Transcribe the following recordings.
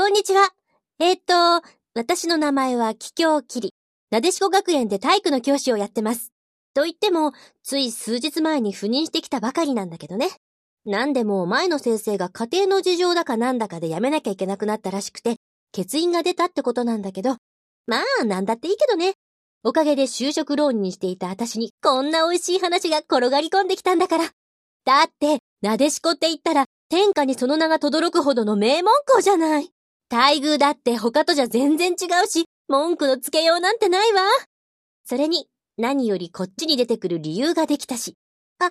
こんにちは。私の名前は桔梗きり。なでしこ学園で体育の教師をやってます。と言っても、つい数日前に赴任してきたばかりなんだけどね。なんでも前の先生が家庭の事情だかなんだかで辞めなきゃいけなくなったらしくて、欠員が出たってことなんだけど、まあなんだっていいけどね。おかげで就職浪人にしていた私にこんな美味しい話が転がり込んできたんだから。だって、なでしこって言ったら天下にその名が轟くほどの名門校じゃない。待遇だって他とじゃ全然違うし、文句のつけようなんてないわ。それに、何よりこっちに出てくる理由ができたし。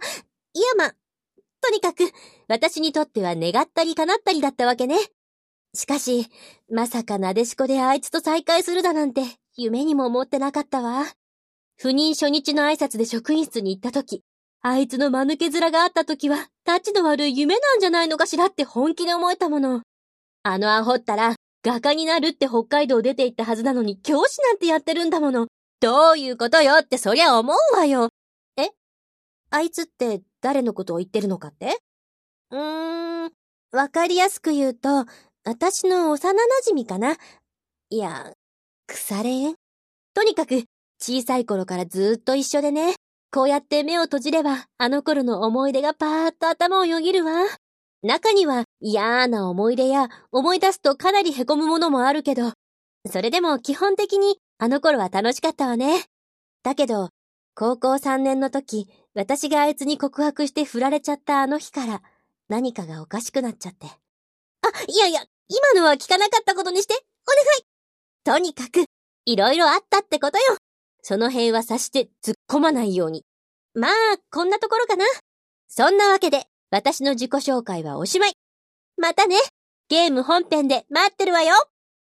とにかく、私にとっては願ったり叶ったりだったわけね。しかし、まさかなでしこであいつと再会するだなんて、夢にも思ってなかったわ。赴任初日の挨拶で職員室に行った時、あいつの間抜け面があった時は、立ちの悪い夢なんじゃないのかしらって本気で思えたもの。あのアホったら、画家になるって北海道出て行ったはずなのに教師なんてやってるんだもの。どういうことよってそりゃ思うわよ。あいつって誰のことを言ってるのかって？わかりやすく言うと、私の幼馴染かな。いや、腐れ縁？とにかく、小さい頃からずっと一緒でね、こうやって目を閉じれば、あの頃の思い出がパーッと頭をよぎるわ。中には嫌な思い出や、思い出すとかなり凹むものもあるけど、それでも基本的にあの頃は楽しかったわね。だけど、高校3年の時、私があいつに告白して振られちゃったあの日から、何かがおかしくなっちゃって。今のは聞かなかったことにして、お願い。とにかく、いろいろあったってことよ。その辺は察して突っ込まないように。まあ、こんなところかな。そんなわけで、私の自己紹介はおしまい。またね、ゲーム本編で待ってるわよ。